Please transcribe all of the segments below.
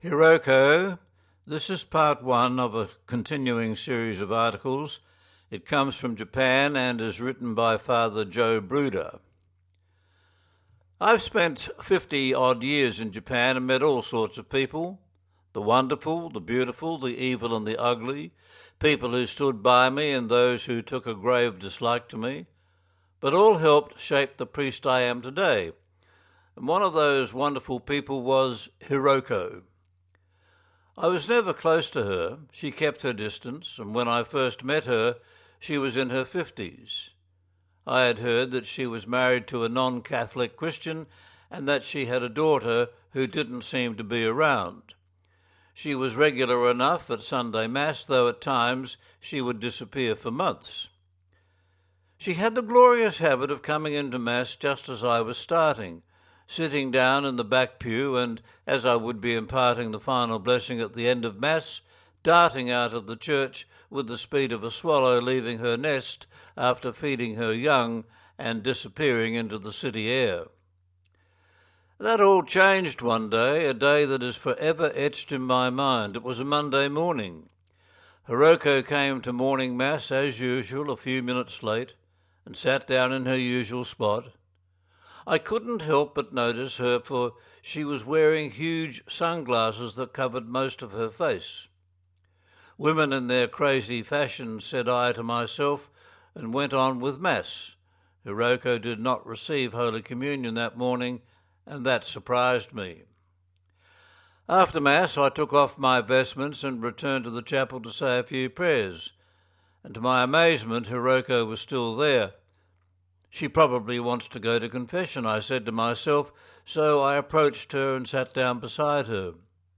Hiroko, this is part one of a continuing series of articles. It comes from Japan and is written by Father Joe Bruder. I've spent 50-odd years in Japan and met all sorts of people, the wonderful, the beautiful, the evil and the ugly, people who stood by me and those who took a grave dislike to me, but all helped shape the priest I am today. And one of those wonderful people was Hiroko. I was never close to her. She kept her distance, and when I first met her, she was in her 50s. I had heard that she was married to a non-Catholic Christian and that she had a daughter who didn't seem to be around. She was regular enough at Sunday Mass, though at times she would disappear for months. She had the glorious habit of coming into Mass just as I was starting, sitting down in the back pew and, as I would be imparting the final blessing at the end of Mass, darting out of the church with the speed of a swallow leaving her nest after feeding her young and disappearing into the city air. That all changed one day, a day that is forever etched in my mind. It was a Monday morning. Hiroko came to morning Mass as usual, a few minutes late, and sat down in her usual spot. I couldn't help but notice her, for she was wearing huge sunglasses that covered most of her face. Women in their crazy fashion, said I to myself, and went on with Mass. Hiroko did not receive Holy Communion that morning, and that surprised me. After Mass, I took off my vestments and returned to the chapel to say a few prayers, and to my amazement, Hiroko was still there. She probably wants to go to confession, I said to myself, so I approached her and sat down beside her.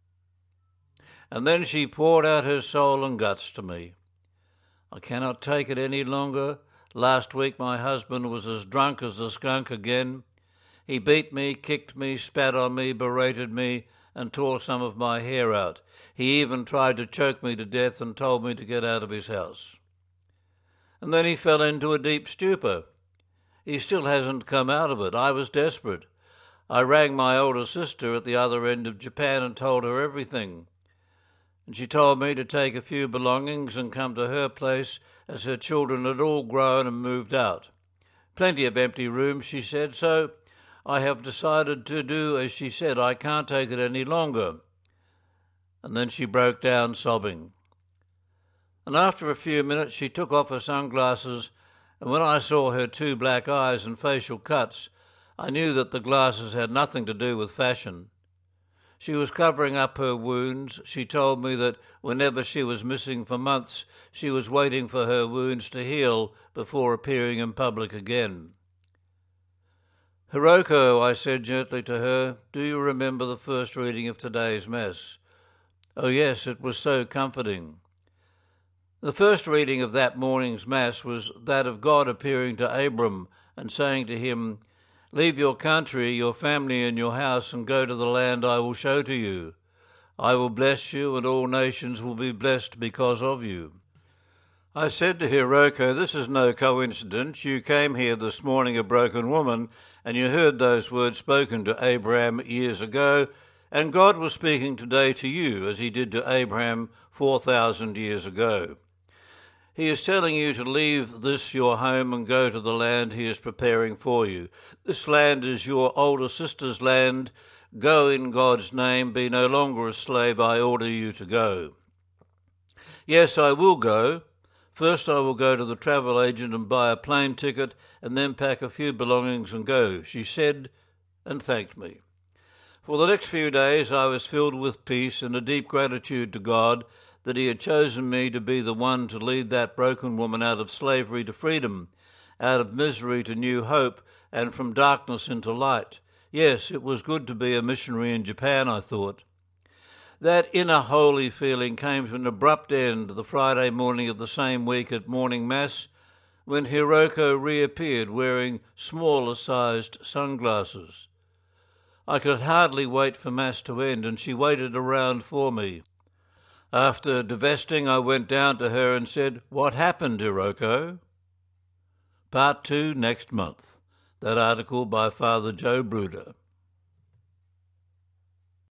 And then she poured out her soul and guts to me. I cannot take it any longer. Last week my husband was as drunk as a skunk again. He beat me, kicked me, spat on me, berated me, and tore some of my hair out. He even tried to choke me to death and told me to get out of his house. And then he fell into a deep stupor. He still hasn't come out of it. I was desperate. I rang my older sister at the other end of Japan and told her everything. And she told me to take a few belongings and come to her place, as her children had all grown and moved out. Plenty of empty rooms, she said, so I have decided to do as she said. I can't take it any longer. And then she broke down sobbing. And after a few minutes she took off her sunglasses, and when I saw her 2 black eyes and facial cuts, I knew that the glasses had nothing to do with fashion. She was covering up her wounds. She told me that whenever she was missing for months, she was waiting for her wounds to heal before appearing in public again. Hiroko, I said gently to her, do you remember the first reading of today's Mass? Oh yes, it was so comforting. The first reading of that morning's Mass was that of God appearing to Abram and saying to him, leave your country, your family and your house and go to the land I will show to you. I will bless you and all nations will be blessed because of you. I said to Hiroko, this is no coincidence. You came here this morning a broken woman and you heard those words spoken to Abraham years ago, and God was speaking today to you as he did to Abraham 4,000 years ago. He is telling you to leave this your home and go to the land he is preparing for you. This land is your older sister's land. Go in God's name. Be no longer a slave. I order you to go. Yes, I will go. First I will go to the travel agent and buy a plane ticket and then pack a few belongings and go, she said, and thanked me. For the next few days I was filled with peace and a deep gratitude to God that he had chosen me to be the one to lead that broken woman out of slavery to freedom, out of misery to new hope, and from darkness into light. Yes, it was good to be a missionary in Japan, I thought. That inner holy feeling came to an abrupt end the Friday morning of the same week at morning Mass, when Hiroko reappeared wearing smaller-sized sunglasses. I could hardly wait for Mass to end, and she waited around for me. After divesting, I went down to her and said, what happened, Hiroko? Part 2 next month. That article by Father Joe Bruder.